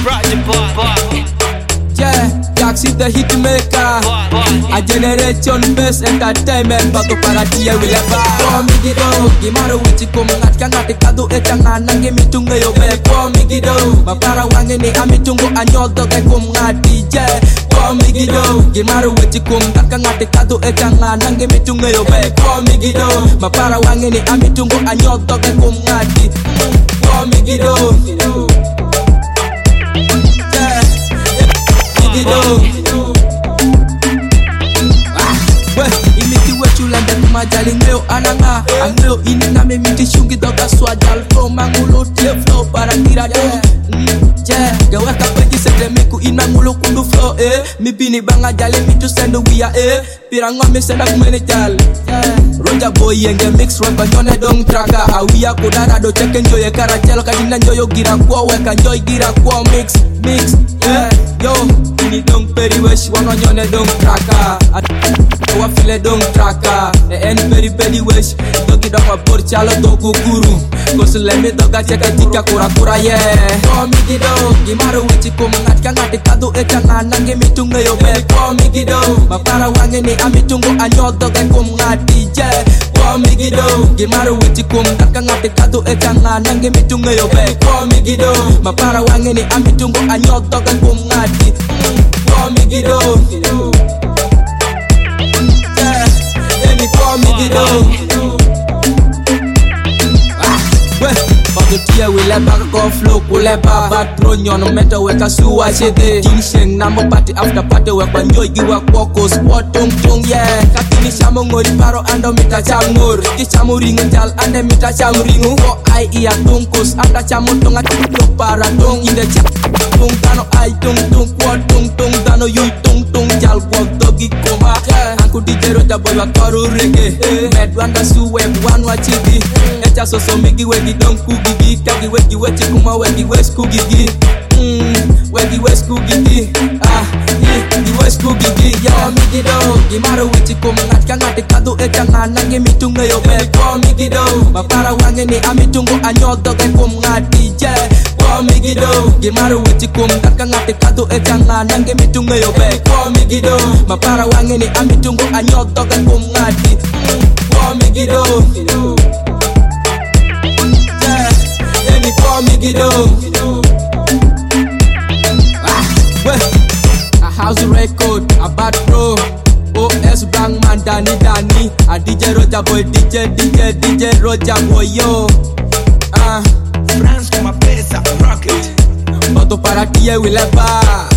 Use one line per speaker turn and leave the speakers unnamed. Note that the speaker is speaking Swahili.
Yeah, Jaxi the hitmaker. A generation best entertainment. Bato para tia wile ba. Komi gido, gimaro wichi kumungat kangate kado etanga nange mitunga yo be. Komi gido, mapara wange ni amitungo anyodo ke kumungati. Yeah, komi gido, gimaro wichi kumungat kangate kado etanga nange mitunga yo be. Komi gido, mapara wange ni amitungo anyodo ke kumungati. Komi gido. Imiti wechulanda kumajali ngeo ananga angeo inina me miti shungi doga swajal flow mangulo tie flow para tira do yeah gawa kapaji sete miku inangulo kundu flow mi bini banga jale mitu sendo wia piranga me senda kumene jal Roja boy yenge mix rapper nyone dong traka awia kudara do cheke njoye karachelo kadina njoyo gira kwa weka njoy gira kwa mix yeah yo ini dong peri wesh wano nyone dong traka wa file dong traka en peri wesh dogi dong wa por chalo dogu guru kosuleme doga cheka tika kura yeah komi gido gimaro wichi kumungat kangate kado etanga nange mitunga yo be komi gido mapara wange ni amitungo anyodo ke kumungati yeah komi gido gimaro wichi kumungat kangate kado etanga nange mitunga yo be komi gido mapara wange ni amitungo anyodo ke kumungati komi gido yeah eni komi gido Tia wile baka ko flow kule baba Tronyo no meta weka suwa shede Kinsheng na mo party after party wekwa njoy giwa kwoko sport tung yeah Katini shamo ngori paro ando mita chamur Kishamu ringu jal ande mita chamu ringu Ko ai iya tungkus anda chamu tonga tuk para tung Inde tung tano ai tung kwa tung tano yui tung jal kwa dogi koma Anku DJ Roja boy wa koru rege Medwanda suwe wanwa chidi Echa soso migi wegi dong kugigi Kagi wegi wechi kuma wegi wes kugigi Wegi wes kugigi Wegi wes kugigi Yo migido Gimaro wichi kumungat kangate kado etanga nange mitunga yo be Ko migido Mapara wange ni amitungo anyodo ke kumungati yeah Ko migido Gimaro wichi kumungat kangate kado etanga nange mitunga yo be Ko migido Mapara wange ni amitungo anyodo ke kumungati Ko migido A house record, a bad pro OS Bang man Dani A DJ Roja boy, DJ Roja boy yo
France como a pesa, rocket
Bato para tia wile ba